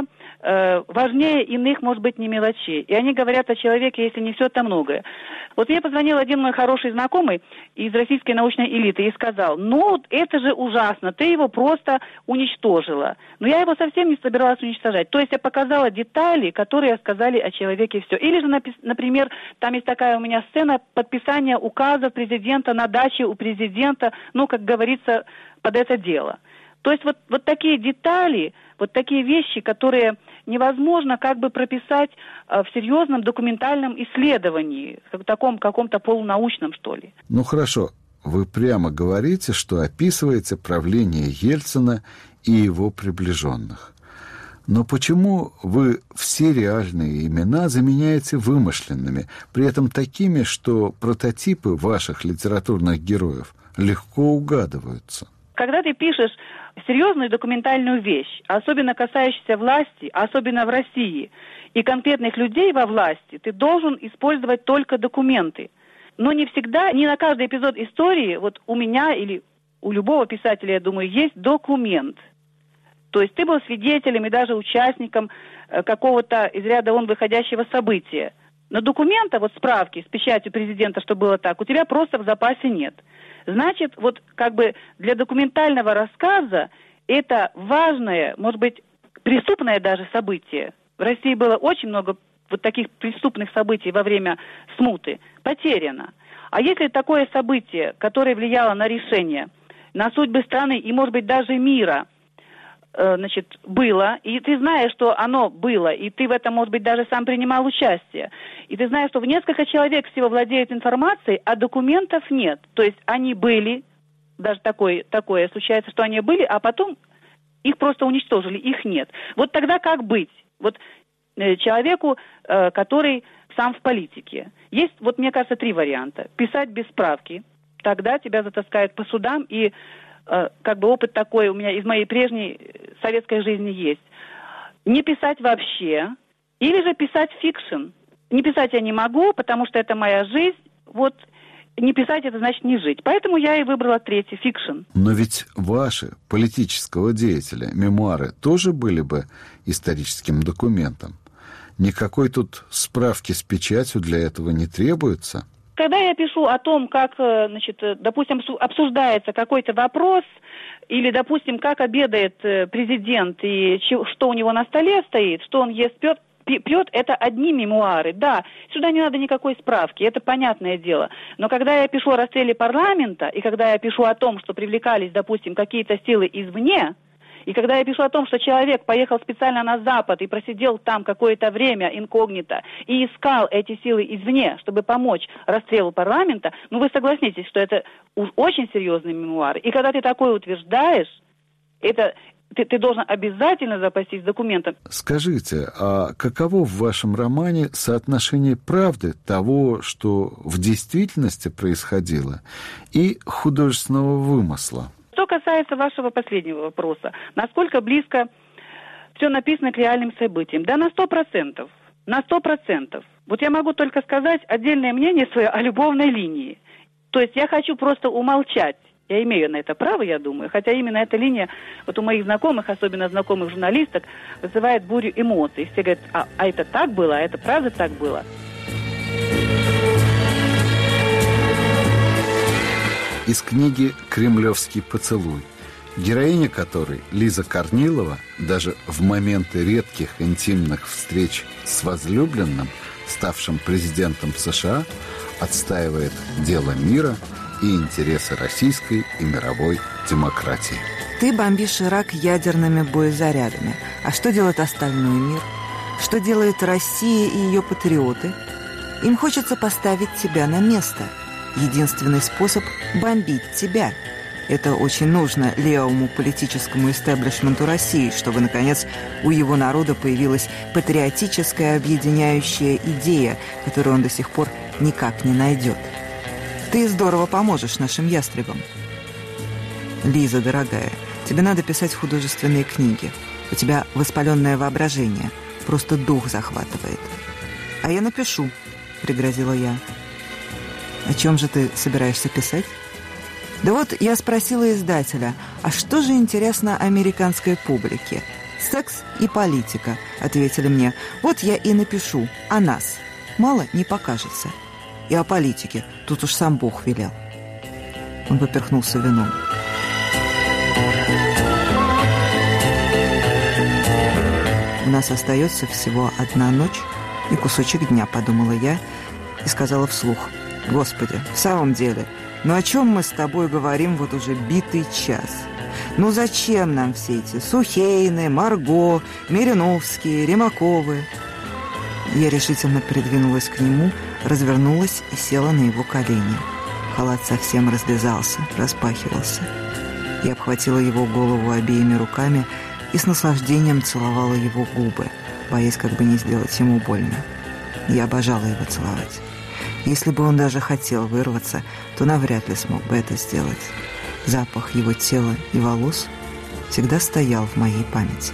важнее иных, может быть, не мелочей. И они говорят о человеке, если не все, то многое. Вот мне позвонил один мой хороший знакомый из российской научной элиты и сказал: ну, это же ужасно, ты его просто уничтожила. Но я его совсем не собиралась уничтожать. То есть я показала детали, которые сказали о человеке все. Или же, например, там есть такая у меня сцена подписания указа президента на даче у президента, ну, как говорится, под это дело. То есть вот такие детали, вот такие вещи, которые невозможно как бы прописать в серьезном документальном исследовании, в таком каком-то полунаучном, что ли. Ну, хорошо. Вы прямо говорите, что описываете правление Ельцина и его приближенных. Но почему вы все реальные имена заменяете вымышленными, при этом такими, что прототипы ваших литературных героев легко угадываются? Когда ты пишешь серьезную документальную вещь, особенно касающуюся власти, особенно в России, и конкретных людей во власти, ты должен использовать только документы. Но не всегда, не на каждый эпизод истории, вот у меня или у любого писателя, я думаю, есть документ. То есть ты был свидетелем и даже участником какого-то из ряда вон выходящего события. Но документа, вот справки с печатью президента, что было так, у тебя просто в запасе нет. Значит, вот как бы для документального рассказа это важное, может быть, преступное даже событие. В России было очень много вот таких преступных событий во время смуты. Потеряно. А если такое событие, которое влияло на решение, на судьбы страны и, может быть, даже мира, значит, было, и ты знаешь, что оно было, и ты в этом, может быть, даже сам принимал участие, и ты знаешь, что в несколько человек всего владеют информацией, а документов нет. То есть они были, даже такое случается, что они были, а потом Их просто уничтожили, их нет. Вот тогда как быть? Вот человеку, который сам в политике. Есть, вот мне кажется, 3 варианта. Писать без справки, тогда тебя затаскают по судам, и как бы опыт такой у меня из моей прежней советской жизни есть. Не писать вообще, или же писать фикшн. Не писать я не могу, потому что это моя жизнь, вот не писать это значит не жить. Поэтому я и выбрала 3-й, фикшн. Но ведь ваши, политического деятеля, мемуары тоже были бы историческим документом. Никакой тут справки с печатью для этого не требуется. Когда я пишу о том, как, значит, допустим, обсуждается какой-то вопрос, или, допустим, как обедает президент, и что у него на столе стоит, что он ест, пьет, это одни мемуары. Да, сюда не надо никакой справки, это понятное дело. Но когда я пишу о расстреле парламента, и когда я пишу о том, что привлекались, допустим, какие-то силы извне, и когда я пишу о том, что человек поехал специально на Запад и просидел там какое-то время инкогнито и искал эти силы извне, чтобы помочь расстрелу парламента, ну вы согласитесь, что это уж очень серьезные мемуары. И когда ты такое утверждаешь, это ты должен обязательно запастись документом. Скажите, а каково в вашем романе соотношение правды того, что в действительности происходило, и художественного вымысла? Что касается вашего последнего вопроса, насколько близко все написано к реальным событиям? Да, на 100%. На 100%. Вот я могу только сказать отдельное мнение свое о любовной линии. То есть я хочу просто умолчать. Я имею на это право, я думаю. Хотя именно эта линия вот у моих знакомых, особенно знакомых журналисток, вызывает бурю эмоций. Все говорят, а это так было, а это правда так было. Из книги «Кремлевский поцелуй», героиня которой, Лиза Корнилова, даже в моменты редких интимных встреч с возлюбленным, ставшим президентом США, отстаивает дело мира и интересы российской и мировой демократии. Ты бомбишь Ирак ядерными боезарядами. А что делает остальной мир? Что делает Россия и ее патриоты? Им хочется поставить тебя на место. Единственный способ – бомбить тебя. Это очень нужно левому политическому истеблишменту России, чтобы, наконец, у его народа появилась патриотическая объединяющая идея, которую он до сих пор никак не найдет. Ты здорово поможешь нашим ястребам. Лиза, дорогая, тебе надо писать художественные книги. У тебя воспаленное воображение. Просто дух захватывает. А я напишу, пригрозила я. О чем же ты собираешься писать? Да вот я спросила издателя, а что же интересно американской публике? Секс и политика, ответили мне. Вот я и напишу о нас. Мало не покажется. И о политике. Тут уж сам Бог велел. Он поперхнулся вином. У нас остается всего одна ночь и кусочек дня, подумала я и сказала вслух. Господи, в самом деле, ну о чем мы с тобой говорим вот уже битый час? Ну зачем нам все эти Сухейны, Марго, Мириновские, Ремаковы? Я решительно придвинулась к нему, развернулась и села на его колени. Халат совсем развязался, распахивался. Я обхватила его голову обеими руками и с наслаждением целовала его губы, боясь как бы не сделать ему больно. Я обожала его целовать. Если бы он даже хотел вырваться, то навряд ли смог бы это сделать. Запах его тела и волос всегда стоял в моей памяти.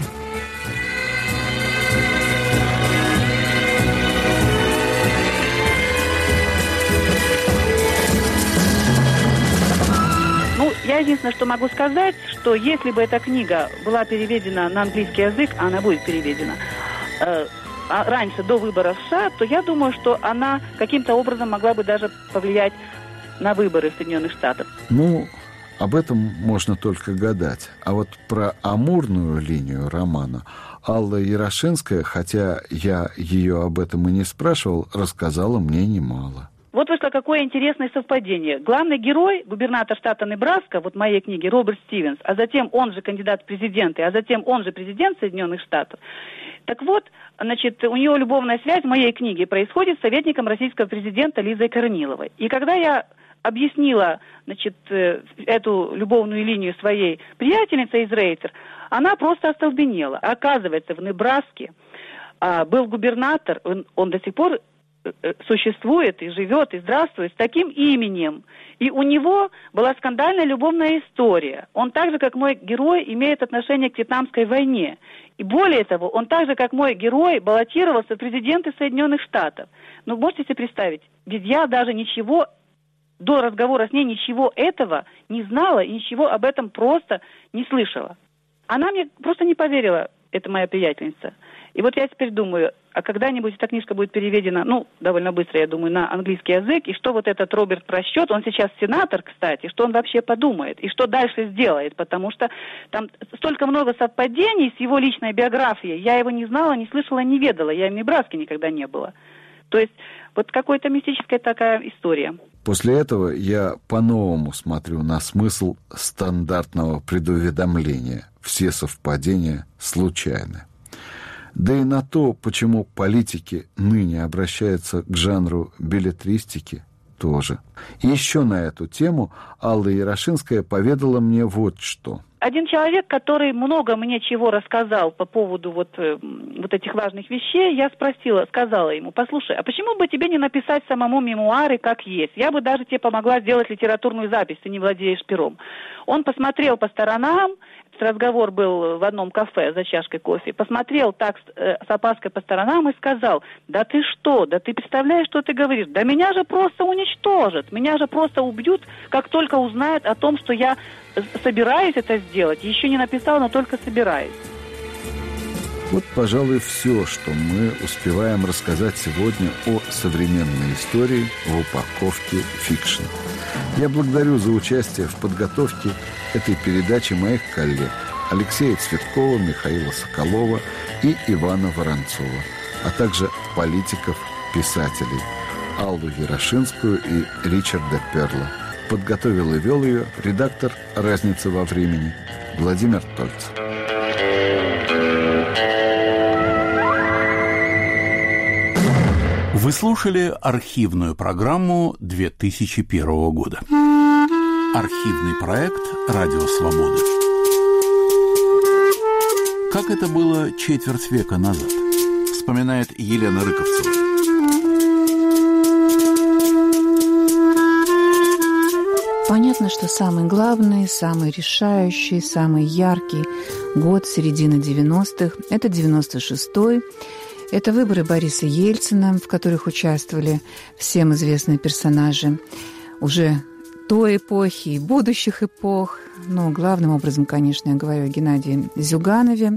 Я единственное, что могу сказать, что если бы эта книга была переведена на английский язык, а она будет переведена раньше, до выборов в США, то я думаю, что она каким-то образом могла бы даже повлиять на выборы в Соединенных Штатах. Ну, об этом можно только гадать. А вот про амурную линию романа Алла Ярошинская, хотя я ее об этом и не спрашивал, рассказала мне немало. Вот вышло какое интересное совпадение. Главный герой, губернатор штата Небраска, вот в моей книге, Роберт Стивенс, а затем он же кандидат в президенты, а затем он же президент Соединенных Штатов. Так вот, значит, у нее любовная связь в моей книге происходит с советником российского президента Лизой Корниловой. И когда я объяснила, значит, эту любовную линию своей приятельнице из Рейтер, она просто остолбенела. Оказывается, в Небраске был губернатор, он до сих пор существует и живет, и здравствует с таким именем. И у него была скандальная любовная история. Он так же, как мой герой, имеет отношение к Вьетнамской войне. И более того, он так же, как мой герой, баллотировался в президенты Соединенных Штатов. Ну, можете себе представить, ведь я даже ничего, до разговора с ней ничего этого не знала и ничего об этом просто не слышала. Она мне просто не поверила, это моя приятельница. И вот я теперь думаю, а когда-нибудь эта книжка будет переведена, довольно быстро, я думаю, на английский язык, и что вот этот Роберт прочтет, он сейчас сенатор, кстати, что он вообще подумает, и что дальше сделает, потому что там столько много совпадений с его личной биографией, я его не знала, не слышала, не ведала, я в Небраске никогда не была. То есть вот какая-то мистическая такая история. После этого я по-новому смотрю на смысл стандартного предуведомления. Все совпадения случайны. Да и на то, почему политики ныне обращаются к жанру беллетристики, тоже. И еще на эту тему Алла Ярошинская поведала мне вот что. Один человек, который много мне чего рассказал по поводу вот этих важных вещей, я сказала ему: послушай, а почему бы тебе не написать самому мемуары как есть? Я бы даже тебе помогла сделать литературную запись, ты не владеешь пером. Он посмотрел по сторонам, разговор был в одном кафе за чашкой кофе, посмотрел так с опаской по сторонам и сказал: да ты что, да ты представляешь, что ты говоришь? Да меня же просто уничтожат, меня же просто убьют, как только узнают о том, что я собираюсь это сделать. Еще не написал, но только собираюсь. Вот, пожалуй, все, что мы успеваем рассказать сегодня о современной истории в упаковке фикшн. Я благодарю за участие в подготовке этой передачи моих коллег Алексея Цветкова, Михаила Соколова и Ивана Воронцова, а также политиков, писателей Аллу Ярошинскую и Ричарда Перла. Подготовил и вел ее редактор «Разницы во времени» Владимир Тольц. Вы слушали архивную программу 2001 года. Архивный проект «Радио Свободы». Как это было четверть века назад, вспоминает Елена Рыковцева. Понятно, что самый главный, самый решающий, самый яркий год середины 90-х – это 96-й. Это выборы Бориса Ельцина, в которых участвовали всем известные персонажи уже той эпохи и будущих эпох. Но главным образом, конечно, я говорю о Геннадии Зюганове.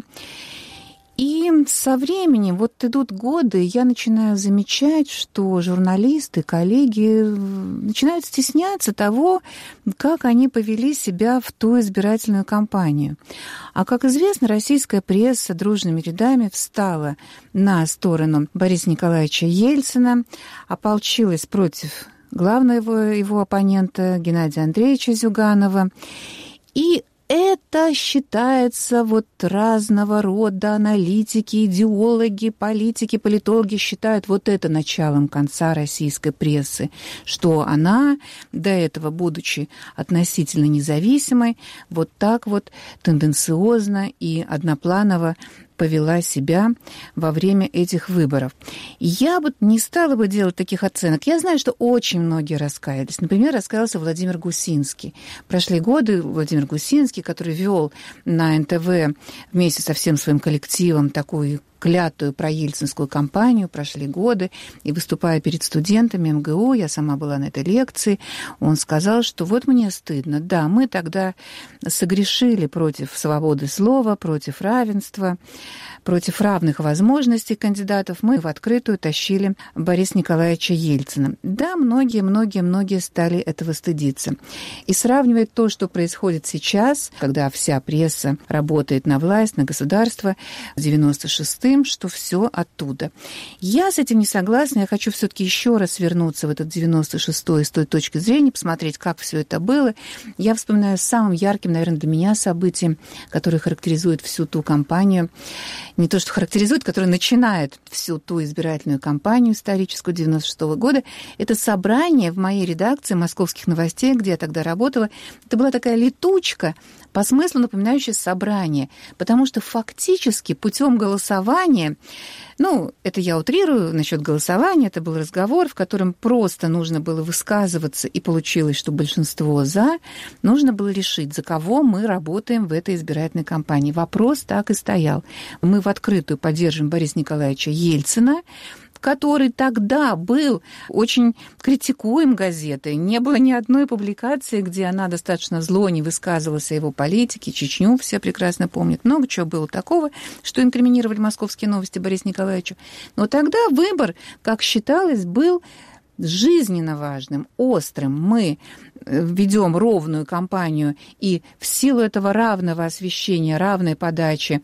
И со временем, вот идут годы, я начинаю замечать, что журналисты, коллеги начинают стесняться того, как они повели себя в ту избирательную кампанию. А, как известно, российская пресса дружными рядами встала на сторону Бориса Николаевича Ельцина, ополчилась против главного его оппонента Геннадия Андреевича Зюганова. И это считается вот разного рода аналитики, идеологи, политики, политологи считают вот это началом конца российской прессы, что она, до этого будучи относительно независимой, вот так вот тенденциозно и однопланово повела себя во время этих выборов. Я бы не стала бы делать таких оценок. Я знаю, что очень многие раскаялись. Например, раскаялся Владимир Гусинский. Прошли годы Владимир Гусинский, который вел на НТВ вместе со всем своим коллективом такую клятую проельцинскую кампанию, прошли годы, и выступая перед студентами МГУ, я сама была на этой лекции, он сказал, что вот мне стыдно, да, мы тогда согрешили против свободы слова, против равенства, против равных возможностей кандидатов, мы в открытую тащили Бориса Николаевича Ельцина. Да, многие стали этого стыдиться. И сравнивать то, что происходит сейчас, когда вся пресса работает на власть, на государство, с 96-м, что все оттуда. Я с этим не согласна. Я хочу все-таки еще раз вернуться в этот 96-й с той точки зрения, посмотреть, как все это было. Я вспоминаю самым ярким, наверное, для меня событием, которое характеризует всю ту кампанию, не то, что характеризует, которое начинает всю ту избирательную кампанию историческую 96-го года. Это собрание в моей редакции «Московских новостей», где я тогда работала. Это была такая летучка по смыслу напоминающее собрание, потому что фактически путем голосования, это я утрирую насчет голосования, это был разговор, в котором просто нужно было высказываться, и получилось, что большинство «за», нужно было решить, за кого мы работаем в этой избирательной кампании. Вопрос так и стоял. Мы в открытую поддерживаем Бориса Николаевича Ельцина, который тогда был очень критикуем газетой. Не было ни одной публикации, где она достаточно зло не высказывалась о его политике. Чечню все прекрасно помнят. Много чего было такого, что инкриминировали «Московские новости» Борису Николаевичу. Но тогда выбор, как считалось, был жизненно важным, острым. Мы ведем ровную кампанию, и в силу этого равного освещения, равной подачи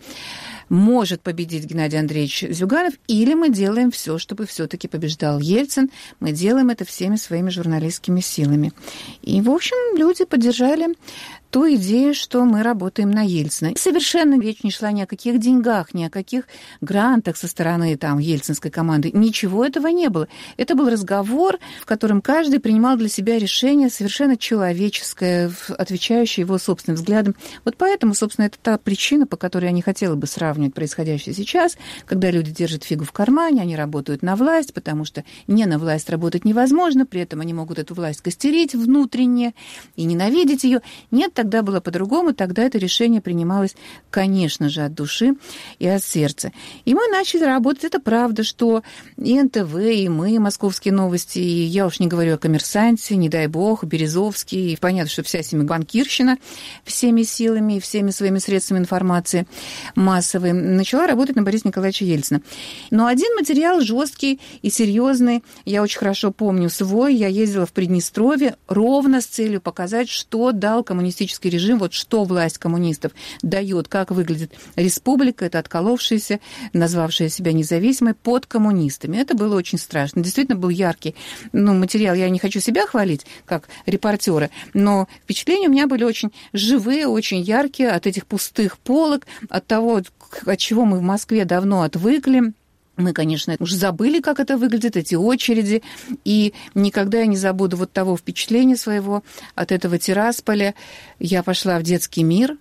может победить Геннадий Андреевич Зюганов, или мы делаем все, чтобы все-таки побеждал Ельцин. Мы делаем это всеми своими журналистскими силами. И, в общем, люди поддержали ту идею, что мы работаем на Ельцина. Совершенно речь не шла ни о каких деньгах, ни о каких грантах со стороны ельцинской команды. Ничего этого не было. Это был разговор, в котором каждый принимал для себя решение совершенно человеческое, отвечающее его собственным взглядам. Вот поэтому, собственно, это та причина, по которой я не хотела бы сравнивать происходящее сейчас, когда люди держат фигу в кармане, они работают на власть, потому что не на власть работать невозможно, при этом они могут эту власть костерить внутренне и ненавидеть ее. Нет, тогда было по-другому, тогда это решение принималось, конечно же, от души и от сердца. И мы начали работать. Это правда, что и НТВ, и мы, «Московские новости», и я уж не говорю о «Коммерсанте», не дай бог, Березовский. И понятно, что вся банкирщина всеми силами и всеми своими средствами информации массовой начала работать на Бориса Николаевича Ельцина. Но один материал жесткий и серьезный, я очень хорошо помню свой, я ездила в Приднестровье ровно с целью показать, что дал коммунистический режим, вот что власть коммунистов дает, как выглядит республика, это отколовшаяся, назвавшая себя независимой, под коммунистами. Это было очень страшно. Действительно был яркий материал. Я не хочу себя хвалить, как репортера, но впечатления у меня были очень живые, очень яркие от этих пустых полок, от того, от чего мы в Москве давно отвыкли. Мы, конечно, уже забыли, как это выглядит, эти очереди, и никогда я не забуду вот того впечатления своего от этого Тирасполя. Я пошла в детский мир,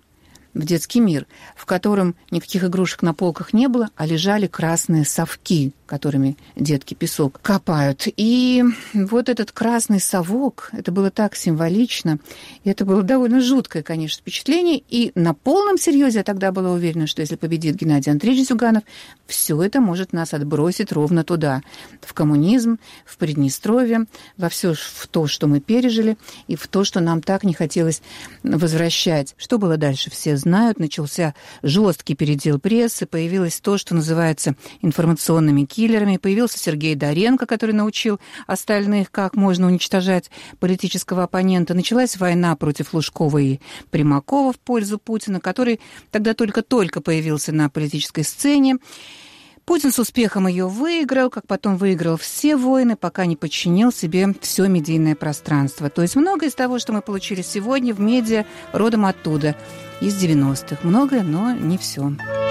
в котором никаких игрушек на полках не было, а лежали красные совки, которыми детки песок копают. И вот этот красный совок, это было так символично, и это было довольно жуткое, конечно, впечатление. И на полном серьезе я тогда была уверена, что если победит Геннадий Андреевич Зюганов, все это может нас отбросить ровно туда, в коммунизм, в Приднестровье, во все в то, что мы пережили, и в то, что нам так не хотелось возвращать. Что было дальше, все знают. Начался жесткий передел прессы, появилось то, что называется информационными киллерами. Появился Сергей Доренко, который научил остальных, как можно уничтожать политического оппонента. Началась война против Лужкова и Примакова в пользу Путина, который тогда только-только появился на политической сцене. Путин с успехом ее выиграл, как потом выиграл все войны, пока не подчинил себе все медийное пространство. То есть многое из того, что мы получили сегодня в медиа, родом оттуда, из 90-х. Многое, но не все.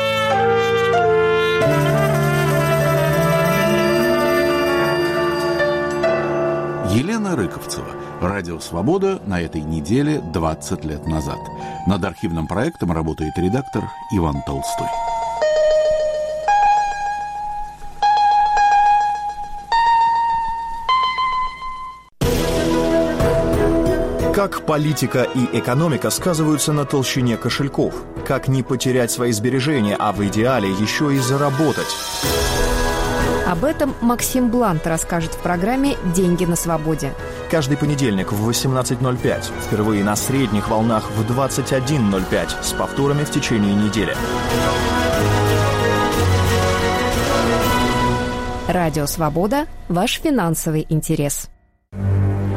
Елена Рыковцева. Радио «Свобода» на этой неделе 20 лет назад. Над архивным проектом работает редактор Иван Толстой. Как политика и экономика сказываются на толщине кошельков? Как не потерять свои сбережения, а в идеале еще и заработать? Об этом Максим Блант расскажет в программе «Деньги на свободе». Каждый понедельник в 18:05. Впервые на средних волнах в 21:05. С повторами в течение недели. Радио «Свобода» – ваш финансовый интерес.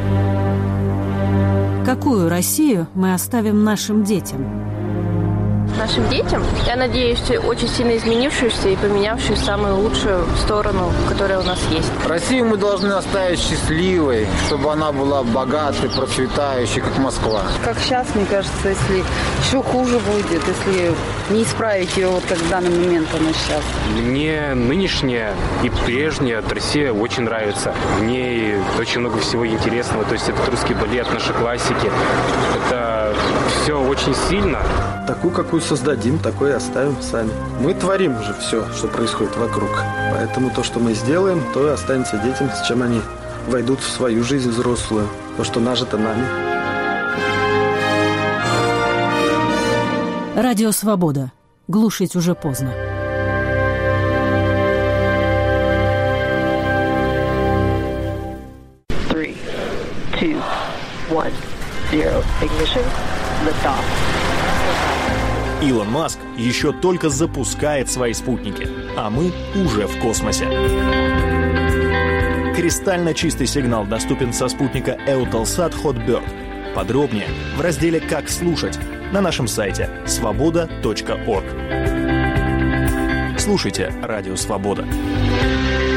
Какую Россию мы оставим нашим детям? нашим детям. Я надеюсь, очень сильно изменившуюся и поменявшую самую лучшую сторону, которая у нас есть. Россию мы должны оставить счастливой, чтобы она была богатой, процветающей, как Москва. Как сейчас, мне кажется, если еще хуже будет, если не исправить ее, вот как в данный момент она сейчас. Мне нынешняя и прежняя Россия очень нравится. В ней очень много всего интересного. То есть это русский балет, наши классики. Это все очень сильно. Такую, какую создадим, такой и оставим сами. Мы творим уже все, что происходит вокруг. Поэтому то, что мы сделаем, то и останется детям, с чем они войдут в свою жизнь взрослую. То, что нажито нами. Радио «Свобода». Глушить уже поздно. Илон Маск еще только запускает свои спутники, а мы уже в космосе. Кристально чистый сигнал доступен со спутника Eutelsat Hotbird. Подробнее в разделе «Как слушать» на нашем сайте svoboda.org. Слушайте «Радио Свобода».